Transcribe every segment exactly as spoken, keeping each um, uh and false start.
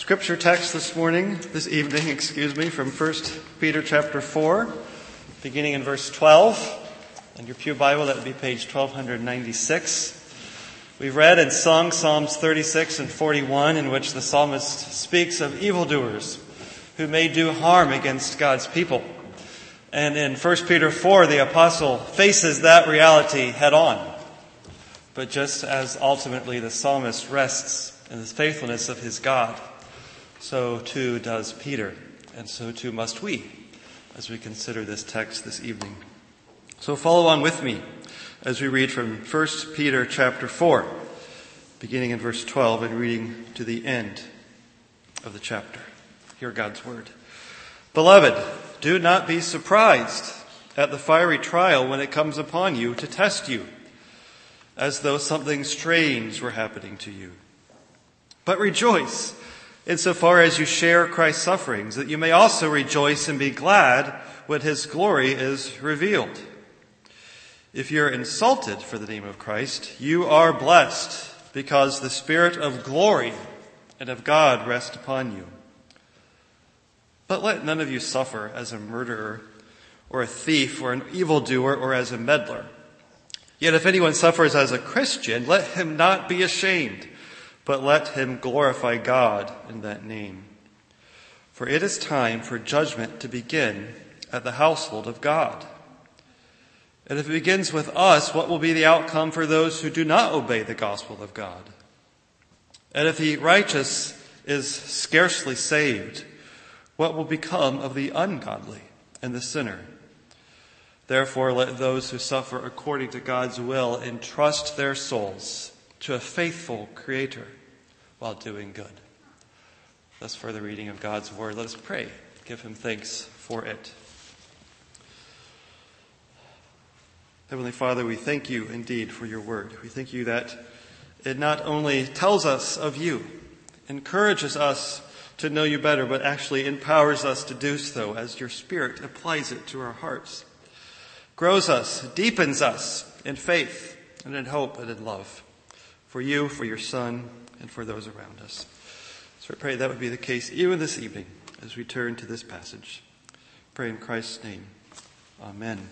Scripture text this morning, this evening, excuse me, from First Peter chapter four, beginning in verse twelve. In your pew Bible, that would be page twelve ninety-six. We've read and sung Psalms thirty-six and forty-one, in which the psalmist speaks of evildoers who may do harm against God's people. And in First Peter four, the apostle faces that reality head on. But just as ultimately the psalmist rests in the faithfulness of his God, so too does Peter, and so too must we, as we consider this text this evening. So follow on with me as we read from First Peter chapter four, beginning in verse twelve and reading to the end of the chapter. Hear God's word. Beloved, do not be surprised at the fiery trial when it comes upon you to test you, as though something strange were happening to you. But rejoice insofar as you share Christ's sufferings, that you may also rejoice and be glad when his glory is revealed. If you're insulted for the name of Christ, you are blessed, because the Spirit of glory and of God rests upon you. But let none of you suffer as a murderer or a thief or an evildoer or as a meddler. Yet if anyone suffers as a Christian, let him not be ashamed, but let him glorify God in that name. For it is time for judgment to begin at the household of God. And if it begins with us, what will be the outcome for those who do not obey the gospel of God? And if the righteous is scarcely saved, what will become of the ungodly and the sinner? Therefore, let those who suffer according to God's will entrust their souls to a faithful Creator while doing good. Thus for the reading of God's word, let us pray. Give him thanks for it. Heavenly Father, we thank you indeed for your word. We thank you that it not only tells us of you, encourages us to know you better, but actually empowers us to do so as your Spirit applies it to our hearts. Grows us, deepens us in faith and in hope and in love for you, for your Son, and for those around us. So I pray that would be the case even this evening as we turn to this passage. Pray in Christ's name. Amen.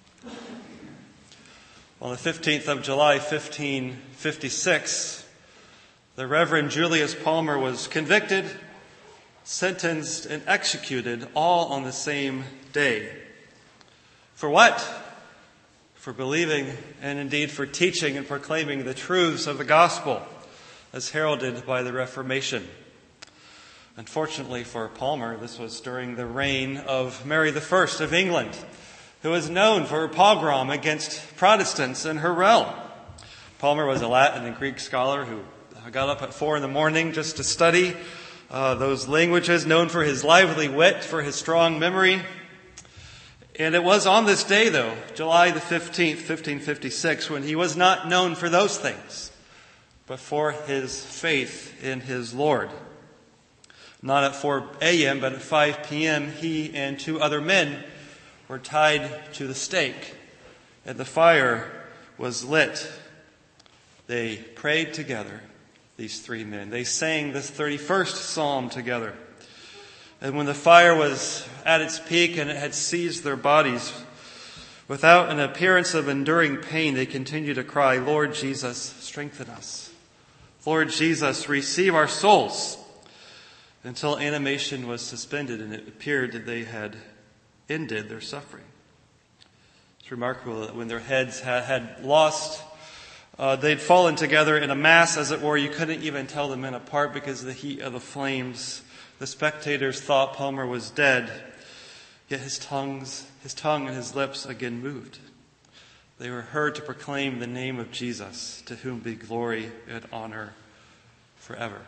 On the fifteenth of July, fifteen fifty-six, the Reverend Julius Palmer was convicted, sentenced, and executed all on the same day. For what? For believing and indeed for teaching and proclaiming the truths of the gospel as heralded by the Reformation. Unfortunately for Palmer, this was during the reign of Mary the First of England, who was known for her pogrom against Protestants in her realm. Palmer was a Latin and Greek scholar who got up at four in the morning just to study uh, those languages, known for his lively wit, for his strong memory. And it was on this day, though, July the fifteenth, fifteen fifty-six, when he was not known for those things, but for his faith in his Lord. Not at four a.m., but at five p.m., he and two other men were tied to the stake, and the fire was lit. They prayed together, these three men. They sang this thirty-first psalm together. And when the fire was at its peak and it had seized their bodies, without an appearance of enduring pain, they continued to cry, Lord Jesus, strengthen us. Lord Jesus, receive our souls. Until animation was suspended and it appeared that they had ended their suffering. It's remarkable that when their heads had, had lost, uh, they'd fallen together in a mass, as it were. You couldn't even tell the men apart because of the heat of the flames. The spectators thought Palmer was dead, yet his tongues, his tongue and his lips again moved. They were heard to proclaim the name of Jesus, to whom be glory and honor forever.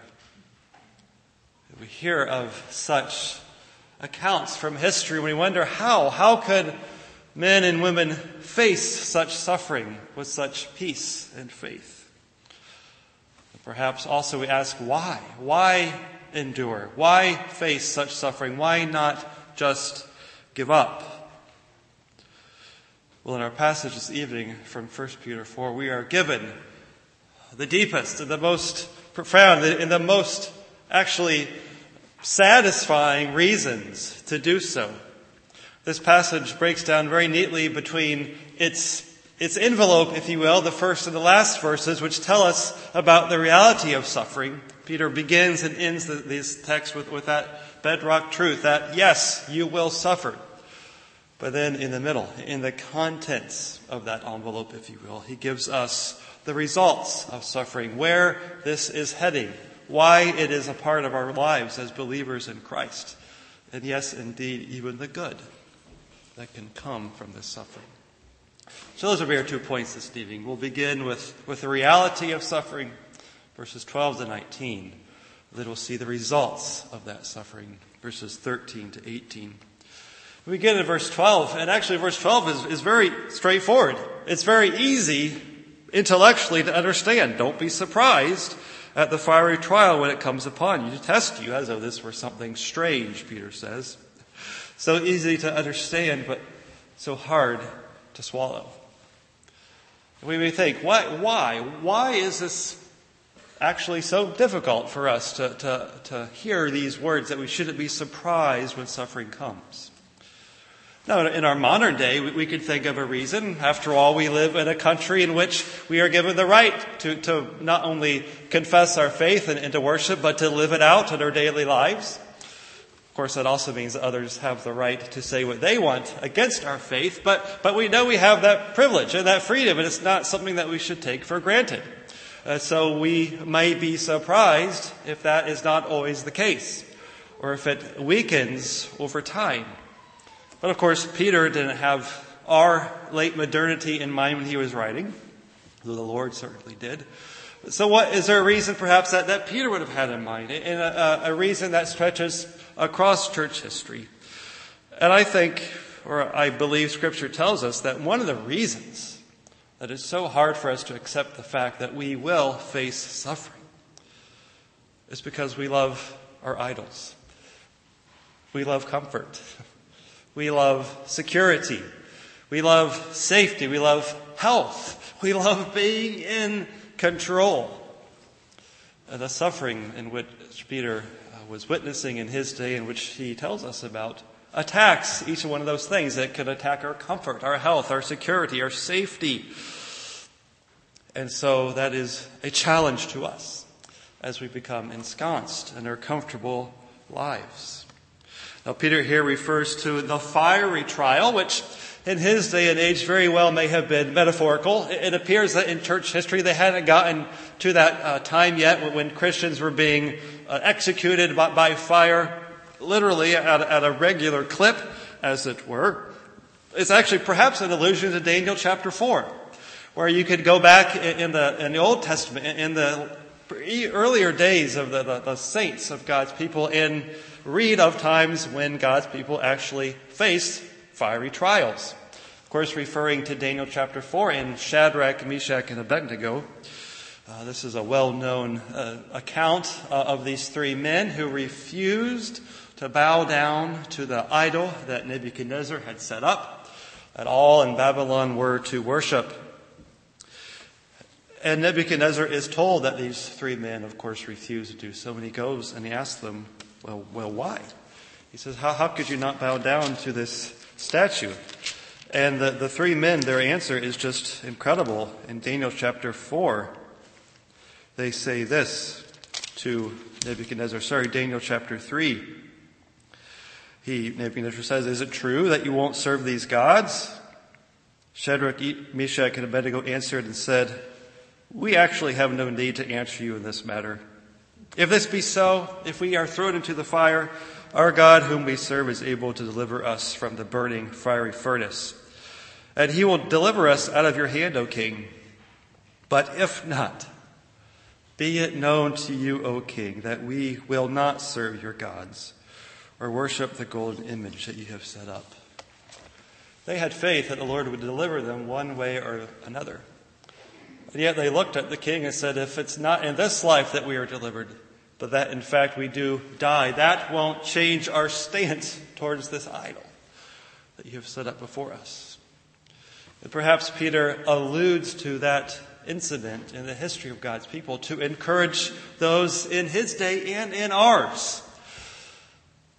We hear of such accounts from history, we wonder how. How could men and women face such suffering with such peace and faith? Perhaps also we ask why? Why endure? Why face such suffering? Why not just give up? Well, in our passage this evening from First Peter four, we are given the deepest, the most profound, and the most actually satisfying reasons to do so. This passage breaks down very neatly between its its envelope, if you will, the first and the last verses, which tell us about the reality of suffering. Peter begins and ends the, these texts with, with that bedrock truth that, yes, you will suffer. But then in the middle, in the contents of that envelope, if you will, he gives us the results of suffering, where this is heading, why it is a part of our lives as believers in Christ. And yes, indeed, even the good that can come from this suffering. So those will be our two points this evening. We'll begin with, with the reality of suffering, verses twelve to nineteen. Then we'll see the results of that suffering, verses thirteen to eighteen. We begin in verse twelve, and actually verse twelve is, is very straightforward. It's very easy intellectually to understand. Don't be surprised at the fiery trial when it comes upon you to test you, as though this were something strange, Peter says. So easy to understand, but so hard to swallow. We may think, why, why? Why is this actually so difficult for us to, to, to hear these words that we shouldn't be surprised when suffering comes? Now, in our modern day, we, we could think of a reason. After all, we live in a country in which we are given the right to, to not only confess our faith and, and to worship, but to live it out in our daily lives. Of course, that also means that others have the right to say what they want against our faith, but, but we know we have that privilege and that freedom, and it's not something that we should take for granted. Uh, so we may be surprised if that is not always the case, or if it weakens over time. But of course, Peter didn't have our late modernity in mind when he was writing, though the Lord certainly did. So what is there a reason perhaps that, that Peter would have had in mind, and a, a reason that stretches across church history? And I think, or I believe Scripture tells us that one of the reasons that it's so hard for us to accept the fact that we will face suffering is because we love our idols. We love comfort. We love security. We love safety. We love health. We love being in control. And the suffering in which Peter was witnessing in his day, in which he tells us about, attacks each one of those things that could attack our comfort, our health, our security, our safety. And so that is a challenge to us as we become ensconced in our comfortable lives. Now, Peter here refers to the fiery trial, which in his day and age very well may have been metaphorical. It appears that in church history they hadn't gotten to that uh, time yet when Christians were being uh, executed by, by fire, literally at, at a regular clip, as it were. It's actually perhaps an allusion to Daniel chapter four, where you could go back in the in the Old Testament, in the earlier days of the, the, the saints of God's people, and read of times when God's people actually faced fiery trials. Of course, referring to Daniel chapter four in Shadrach, Meshach, and Abednego. Uh, this is a well-known uh, account uh, of these three men who refused to bow down to the idol that Nebuchadnezzar had set up, that all in Babylon were to worship. And Nebuchadnezzar is told that these three men, of course, refuse to do so. And he goes and he asks them, well, well, why? He says, how, how could you not bow down to this statue? And the, the three men, their answer is just incredible. In Daniel chapter four, they say this to Nebuchadnezzar. Sorry, Daniel chapter three. He, Nebuchadnezzar says, is it true that you won't serve these gods? Shadrach, Meshach, and Abednego answered and said, we actually have no need to answer you in this matter. If this be so, if we are thrown into the fire, our God whom we serve is able to deliver us from the burning fiery furnace. And he will deliver us out of your hand, O king. But if not, be it known to you, O king, that we will not serve your gods or worship the golden image that you have set up. They had faith that the Lord would deliver them one way or another. And yet they looked at the king and said, if it's not in this life that we are delivered, but that in fact we do die, that won't change our stance towards this idol that you have set up before us. And perhaps Peter alludes to that incident in the history of God's people to encourage those in his day and in ours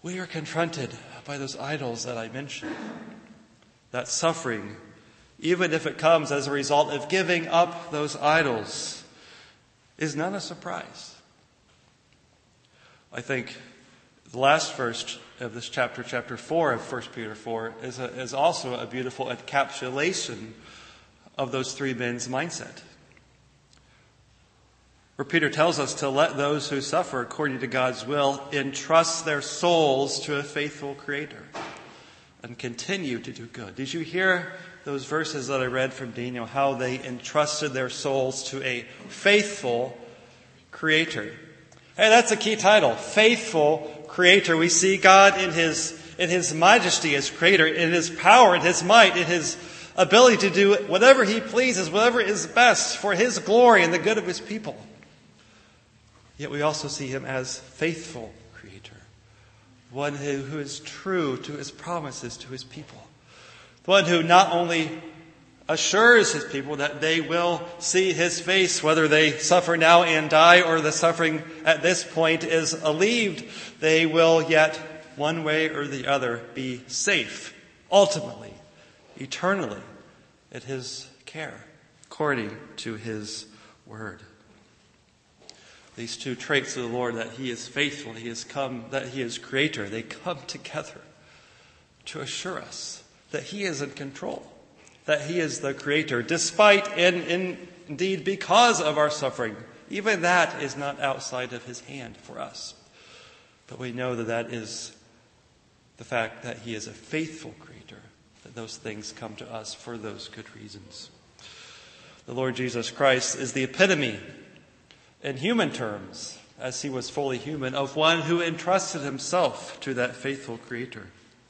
we are confronted by those idols that I mentioned. That suffering, even if it comes as a result of giving up those idols, is not a surprise. I think the last verse of this chapter, chapter four of First Peter four, is, a, is also a beautiful encapsulation of those three men's mindset. Where Peter tells us to let those who suffer according to God's will entrust their souls to a faithful Creator and continue to do good. Did you hear those verses that I read from Daniel, how they entrusted their souls to a faithful Creator? Hey, that's a key title, Faithful Creator. We see God in His, in His majesty as Creator, in His power, in His might, in His ability to do whatever He pleases, whatever is best for His glory and the good of His people. Yet we also see Him as faithful Creator, one who, who is true to His promises to His people, one who not only assures His people that they will see His face, whether they suffer now and die or the suffering at this point is alleviated, they will yet, one way or the other, be safe, ultimately, eternally, at His care, according to His word. These two traits of the Lord, that He is faithful, He is come, that He is Creator, they come together to assure us that He is in control, that He is the Creator, despite and in, indeed because of our suffering. Even that is not outside of His hand for us. But we know that that is the fact that He is a faithful Creator, that those things come to us for those good reasons. The Lord Jesus Christ is the epitome, in human terms, as He was fully human, of one who entrusted Himself to that faithful Creator.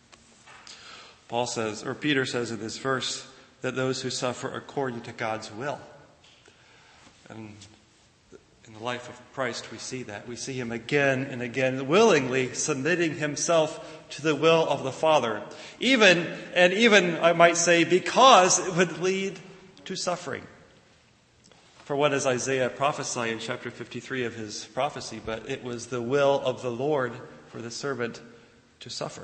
Paul says, or Peter says in this verse, that those who suffer according to God's will. And in the life of Christ we see that. We see Him again and again willingly submitting Himself to the will of the Father. Even, and even I might say, because it would lead to suffering. For what does Isaiah prophesy in chapter fifty-three of his prophecy? But it was the will of the Lord for the servant to suffer.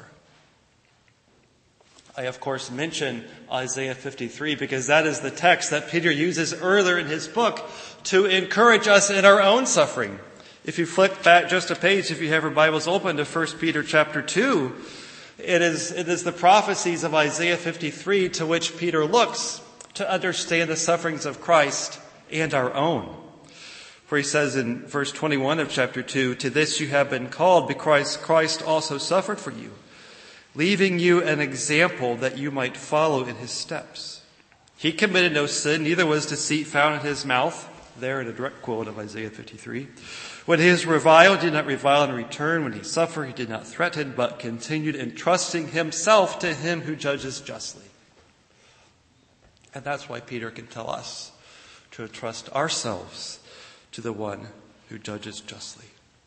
I, of course, mention Isaiah fifty-three because that is the text that Peter uses earlier in his book to encourage us in our own suffering. If you flip back just a page, if you have your Bibles open to First Peter chapter two, it is, it is the prophecies of Isaiah fifty-three to which Peter looks to understand the sufferings of Christ and our own. For he says in verse twenty-one of chapter two, "To this you have been called, because Christ also suffered for you, leaving you an example that you might follow in His steps. He committed no sin, neither was deceit found in His mouth." There in a direct quote of Isaiah fifty-three. "When He is reviled, he did not revile in return. When He suffered, He did not threaten, but continued entrusting Himself to Him who judges justly." And that's why Peter can tell us to entrust ourselves to the one who judges justly.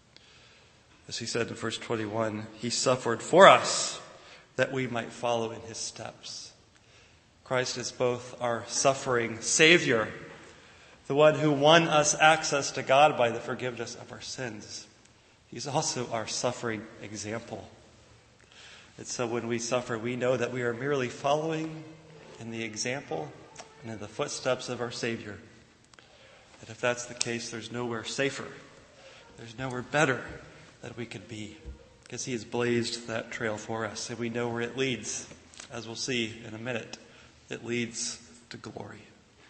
As he said in verse twenty-one, He suffered for us that we might follow in His steps. Christ is both our suffering Savior, the one who won us access to God by the forgiveness of our sins. He's also our suffering example. And so when we suffer, we know that we are merely following in the example and in the footsteps of our Savior. And if that's the case, there's nowhere safer, there's nowhere better that we could be, because He has blazed that trail for us, and we know where it leads. As we'll see in a minute, it leads to glory.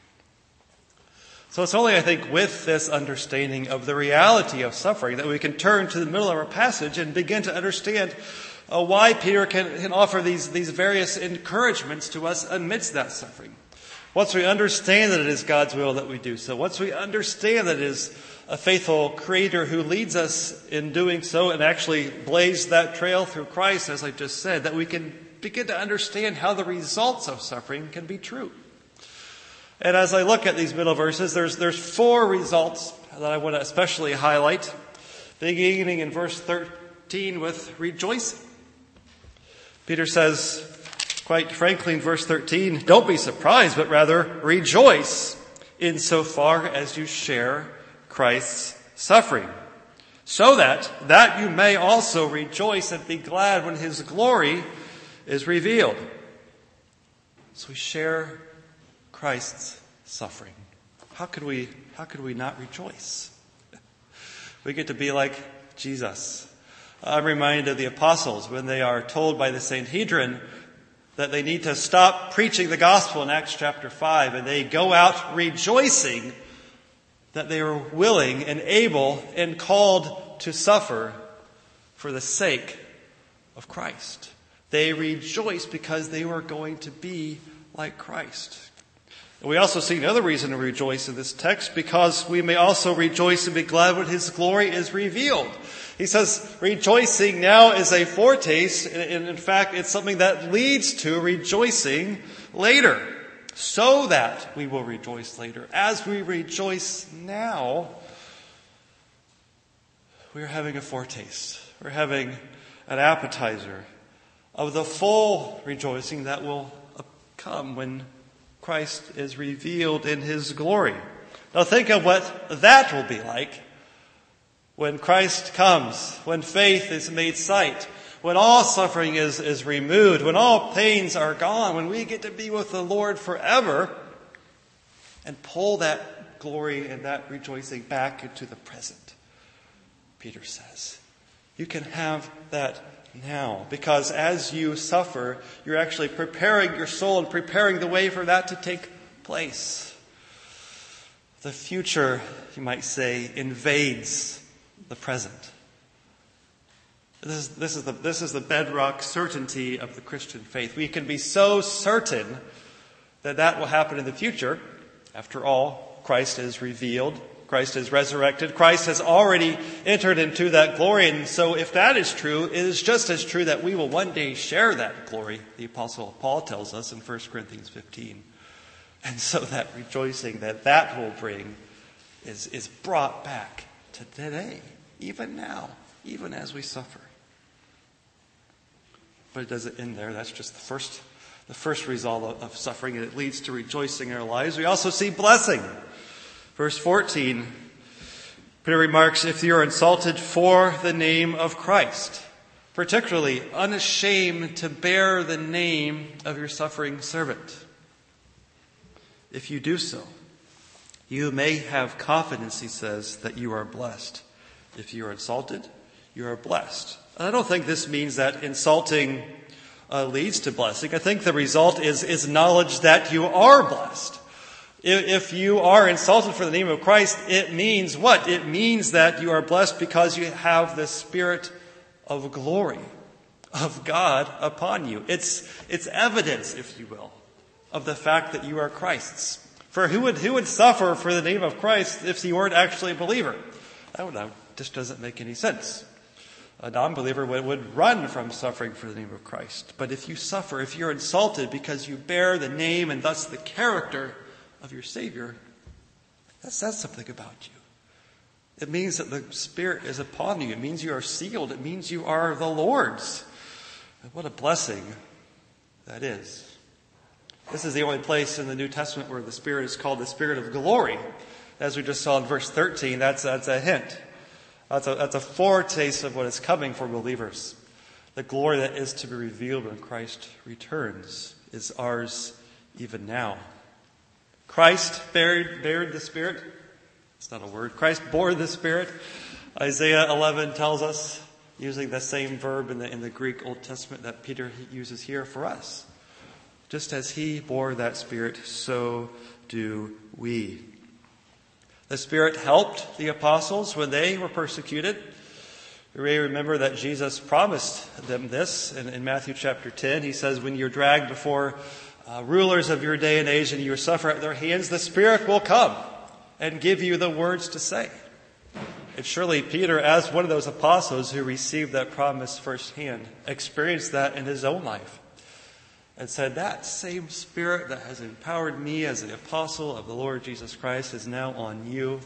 So it's only, I think, with this understanding of the reality of suffering that we can turn to the middle of our passage and begin to understand uh, why Peter can, can offer these, these various encouragements to us amidst that suffering. Once we understand that it is God's will that we do so, once we understand that it is a faithful Creator who leads us in doing so and actually blazed that trail through Christ, as I just said, that we can begin to understand how the results of suffering can be true. And as I look at these middle verses, there's, there's four results that I want to especially highlight, beginning in verse thirteen with rejoicing. Peter says, quite frankly, in verse thirteen, "Don't be surprised, but rather rejoice insofar as you share Christ's suffering, so that that you may also rejoice and be glad when his glory is revealed. So we share Christ's suffering. How could we, how could we not rejoice? We get to be like Jesus. I'm reminded of the apostles when they are told by the Sanhedrin that they need to stop preaching the gospel in Acts chapter five, and they go out rejoicing that they were willing and able and called to suffer for the sake of Christ. They rejoiced because they were going to be like Christ. And we also see another reason to rejoice in this text, because we may also rejoice and be glad when his glory is revealed. He says rejoicing now is a foretaste, and in fact it's something that leads to rejoicing later, so that we will rejoice later. As we rejoice now, we're having a foretaste. We're having an appetizer of the full rejoicing that will come when Christ is revealed in his glory. Now think of what that will be like when Christ comes, when faith is made sight, when all suffering is, is removed, when all pains are gone, when we get to be with the Lord forever and pull that glory and that rejoicing back into the present. Peter says, you can have that now, because as you suffer, you're actually preparing your soul and preparing the way for that to take place. The future, you might say, invades the present. This is, this is the, this is the bedrock certainty of the Christian faith. We can be so certain that that will happen in the future. After all, Christ is revealed. Christ is resurrected. Christ has already entered into that glory. And so if that is true, it is just as true that we will one day share that glory, the Apostle Paul tells us in First Corinthians fifteen. And so that rejoicing that that will bring is, is brought back to today, even now, even as we suffer. But it doesn't end there. That's just the first, the first result of, of suffering, and it leads to rejoicing in our lives. We also see blessing. Verse fourteen, Peter remarks, if you are insulted for the name of Christ, particularly unashamed to bear the name of your suffering servant. If you do so, you may have confidence, he says, that you are blessed. If you are insulted, you are blessed. And I don't think this means that insulting uh, leads to blessing. I think the result is, is knowledge that you are blessed. If you are insulted for the name of Christ, it means what? It means that you are blessed because you have the Spirit of glory of God upon you. It's, it's evidence, if you will, of the fact that you are Christ's. For who would, who would suffer for the name of Christ if he weren't actually a believer? That, would, that just doesn't make any sense. A non-believer would, would run from suffering for the name of Christ. But if you suffer, if you're insulted because you bear the name and thus the character of your Savior, that says something about you. It means that the Spirit is upon you. It means you are sealed. It means you are the Lord's. And what a blessing that is. This is the only place in the New Testament where the Spirit is called the Spirit of glory. As we just saw in verse thirteen, that's, that's a hint. That's a, that's a foretaste of what is coming for believers. The glory that is to be revealed when Christ returns is ours even now. Christ bared, bared the Spirit. It's not a word. Christ bore the Spirit. Isaiah eleven tells us, using the same verb in the, in the Greek Old Testament that Peter uses here for us. Just as he bore that Spirit, so do we. The Spirit helped the apostles when they were persecuted. You may remember that Jesus promised them this in, in Matthew chapter ten. He says, when you're dragged before Uh, rulers of your day and age and you suffer at their hands, the Spirit will come and give you the words to say. And surely Peter, as one of those apostles who received that promise firsthand, experienced that in his own life and said, that same Spirit that has empowered me as an apostle of the Lord Jesus Christ is now on you.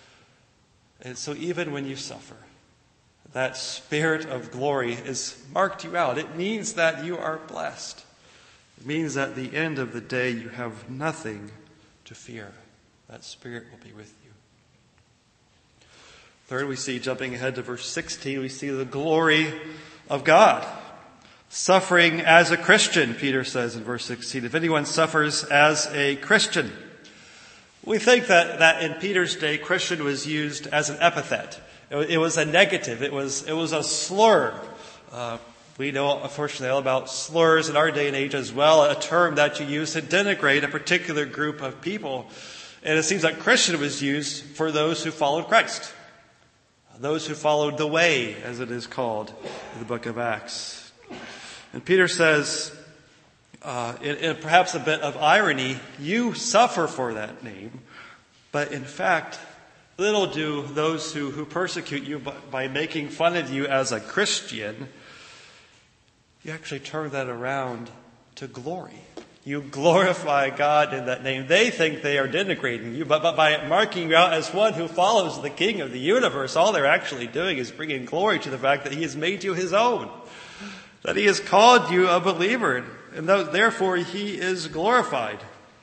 And so even when you suffer, that Spirit of glory is marked you out. It means that you are blessed. It means that at the end of the day, you have nothing to fear. That Spirit will be with you. Third, we see, jumping ahead to verse sixteen, we see the glory of God. Suffering as a Christian, Peter says in verse sixteen. If anyone suffers as a Christian. We think that, that in Peter's day, Christian was used as an epithet. It, it was a negative. It was, it was a slur. Uh, we know, unfortunately, all about slurs in our day and age as well, a term that you use to denigrate a particular group of people. And it seems like Christian was used for those who followed Christ. Those who followed the way, as it is called in the book of Acts. And Peter says, uh, in, in perhaps a bit of irony, you suffer for that name, but in fact, little do those who, who persecute you by, by making fun of you as a Christian, you actually turn that around to glory. You glorify God in that name. They think they are denigrating you, but, but by marking you out as one who follows the King of the universe, all they're actually doing is bringing glory to the fact that He has made you His own. That He has called you a believer, and therefore He is glorified.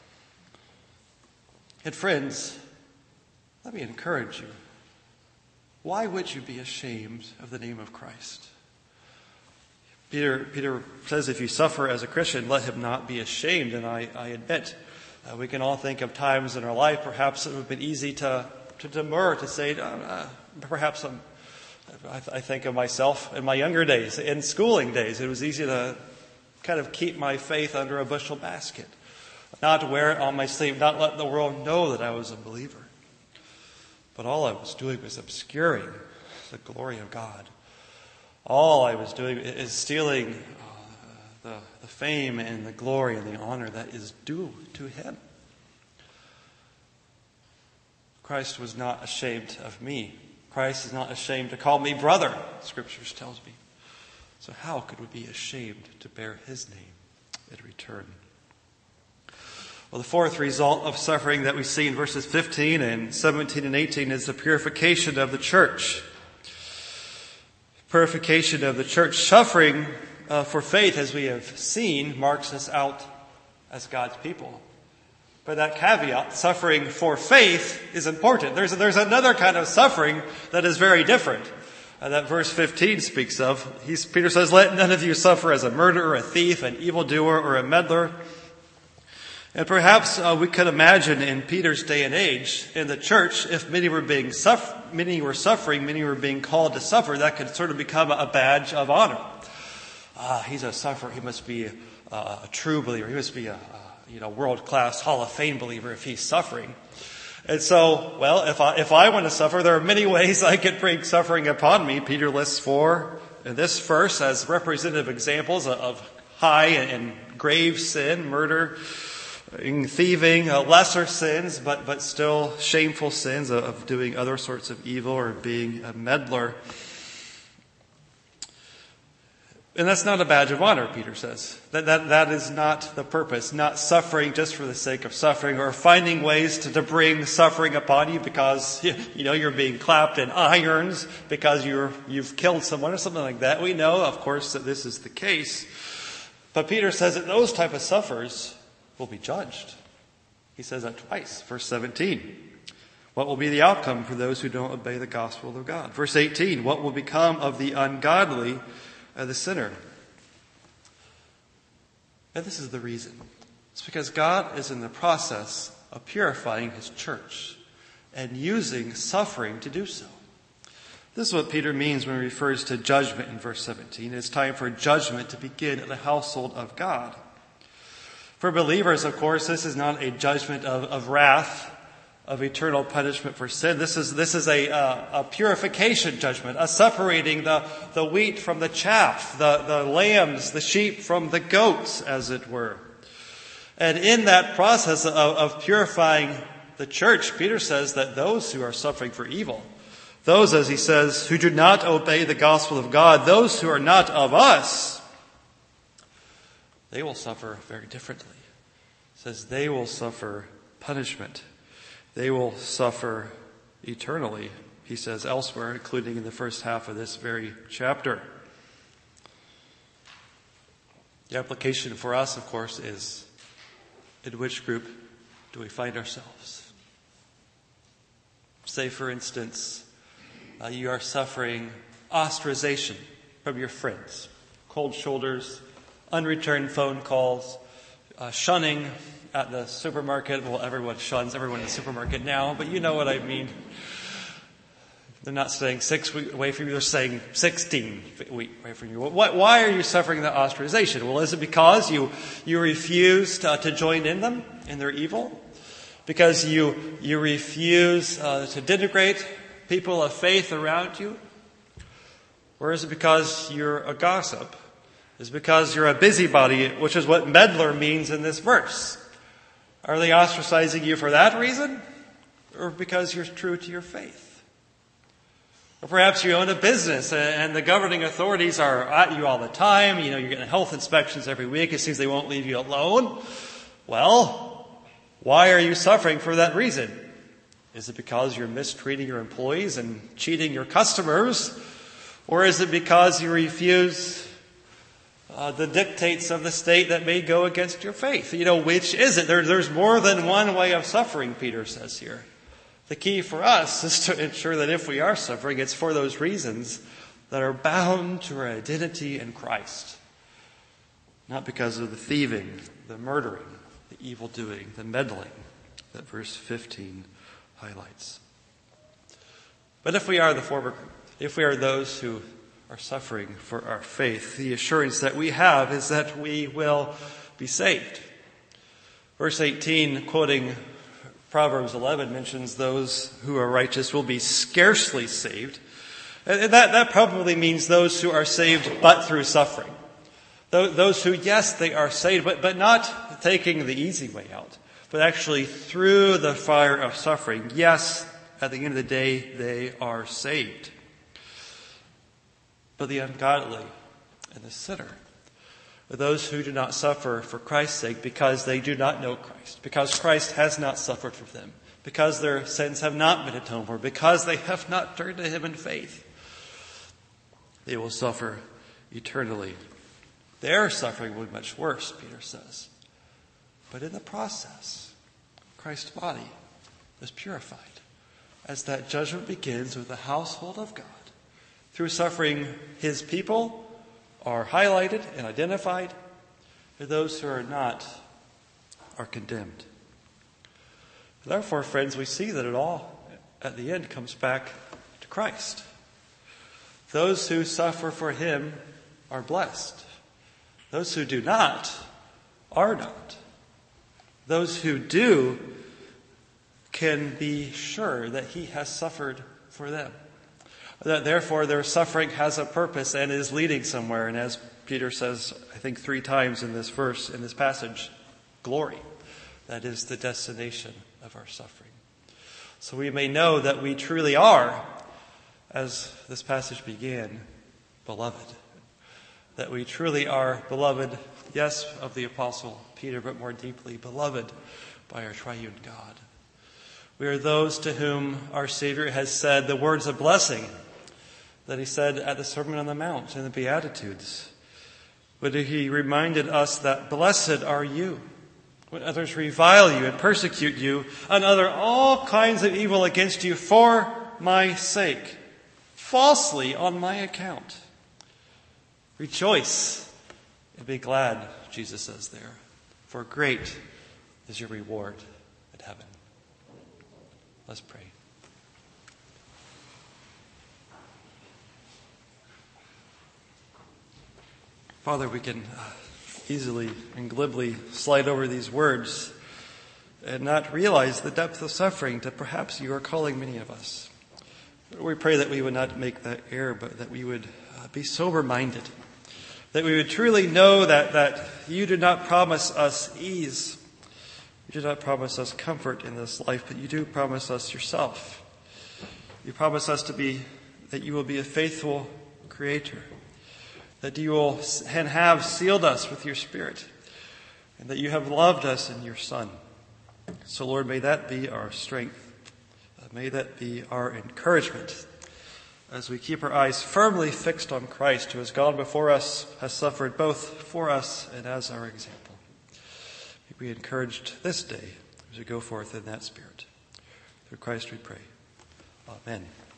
And friends, let me encourage you. Why would you be ashamed of the name of Christ? Peter, Peter says if you suffer as a Christian, let him not be ashamed. And I, I admit, uh, we can all think of times in our life, perhaps it would have been easy to, to demur, to say, uh, perhaps I'm I think of myself in my younger days, in schooling days. It was easy to kind of keep my faith under a bushel basket, not to wear it on my sleeve, not let the world know that I was a believer. But all I was doing was obscuring the glory of God. All I was doing is stealing uh, the, the fame and the glory and the honor that is due to Him. Christ was not ashamed of me. Christ is not ashamed to call me brother, Scriptures tells me. So how could we be ashamed to bear His name in return? Well, the fourth result of suffering that we see in verses fifteen and seventeen and eighteen is the purification of the church. Purification of the church. Suffering uh, for faith, as we have seen, marks us out as God's people. But that caveat, suffering for faith, is important. There's, there's another kind of suffering that is very different. Uh, that verse fifteen speaks of. He's, Peter says, let none of you suffer as a murderer, a thief, an evildoer, or a meddler. And perhaps uh, we could imagine in Peter's day and age, in the church, if many were being suffer, many were suffering, many were being called to suffer, that could sort of become a badge of honor. Ah, he's a sufferer. He must be a, a true believer. He must be a, a you know, world-class Hall of Fame believer if he's suffering. And so, well, if I, if I want to suffer, there are many ways I could bring suffering upon me. Peter lists four in this verse as representative examples of high and grave sin, murder, thieving, uh, lesser sins, but, but still shameful sins of, of doing other sorts of evil or being a meddler. And that's not a badge of honor, Peter says. That, that, that is not the purpose. Not suffering just for the sake of suffering, or finding ways to, to bring suffering upon you because, you know, you're being clapped in irons because you're, you've killed someone or something like that. We know, of course, that this is the case. But Peter says that those type of sufferers will be judged. He says that twice. Verse seventeen. What will be the outcome for those who don't obey the gospel of God? Verse eighteen. What will become of the ungodly and the sinner? And this is the reason. It's because God is in the process of purifying His church and using suffering to do so. This is what Peter means when he refers to judgment in verse seventeen. It's time for judgment to begin in the household of God. For believers, of course, this is not a judgment of, of wrath, of eternal punishment for sin. This is this is a, uh, a purification judgment, a separating the, the wheat from the chaff, the, the lambs, the sheep from the goats, as it were. And in that process of, of purifying the church, Peter says that those who are suffering for evil, those, as he says, who do not obey the gospel of God, those who are not of us, they will suffer very differently. It says they will suffer punishment. They will suffer eternally, he says elsewhere, including in the first half of this very chapter. The application for us, of course, is in which group do we find ourselves? Say, for instance, uh, you are suffering ostracization from your friends, cold shoulders, unreturned phone calls, uh, shunning at the supermarket. Well, everyone shuns everyone in the supermarket now, but you know what I mean. They're not staying six feet away from you, they're staying sixteen feet away from you. Why are you suffering that ostracization? Well, is it because you, you refuse to, to join in them, in their evil? Because you, you refuse uh, to denigrate people of faith around you? Or is it because you're a gossip? Is it because you're a busybody, which is what meddler means in this verse? Are they ostracizing you for that reason? Or because you're true to your faith? Or perhaps you own a business and the governing authorities are at you all the time. You know, you're getting health inspections every week. It seems they won't leave you alone. Well, why are you suffering for that reason? Is it because you're mistreating your employees and cheating your customers? Or is it because you refuse uh, the dictates of the state that may go against your faith? You know, which is it? There, there's more than one way of suffering, Peter says here. The key for us is to ensure that if we are suffering, it's for those reasons that are bound to our identity in Christ. Not because of the thieving, the murdering, the evil doing, the meddling that verse fifteen highlights. But if we are the former, if we are those who are suffering for our faith, the assurance that we have is that we will be saved. Verse eighteen, quoting Proverbs eleven, mentions those who are righteous will be scarcely saved. And that, that probably means those who are saved but through suffering. Those who, yes, they are saved, but, but not taking the easy way out, but actually through the fire of suffering. Yes, at the end of the day, they are saved. But the ungodly and the sinner, those who do not suffer for Christ's sake because they do not know Christ, because Christ has not suffered for them, because their sins have not been atoned for, because they have not turned to Him in faith, they will suffer eternally. Their suffering will be much worse, Peter says. But in the process, Christ's body is purified as that judgment begins with the household of God. Through suffering, His people are highlighted and identified, and those who are not are condemned. Therefore, friends, we see that it all, at the end, comes back to Christ. Those who suffer for Him are blessed. Those who do not are not. Those who do can be sure that He has suffered for them. That therefore their suffering has a purpose and is leading somewhere. And as Peter says, I think three times in this verse, in this passage, glory. That is the destination of our suffering. So we may know that we truly are, as this passage began, beloved. That we truly are beloved, yes, of the Apostle Peter, but more deeply beloved by our triune God. We are those to whom our Savior has said the words of blessing that He said at the Sermon on the Mount in the Beatitudes. But He reminded us that blessed are you when others revile you and persecute you and utter all kinds of evil against you for my sake, falsely on my account. Rejoice and be glad, Jesus says there, for great is your reward in heaven. Let's pray. Father, we can easily and glibly slide over these words and not realize the depth of suffering that perhaps you are calling many of us. We pray that we would not make that error, but that we would be sober-minded, that we would truly know that, that you do not promise us ease, you do not promise us comfort in this life, but you do promise us yourself. You promise us to be, that you will be a faithful Creator, that you will and have sealed us with your Spirit, and that you have loved us in your Son. So, Lord, may that be our strength. May that be our encouragement as we keep our eyes firmly fixed on Christ, who has gone before us, has suffered both for us and as our example. May we be encouraged this day as we go forth in that spirit. Through Christ we pray. Amen.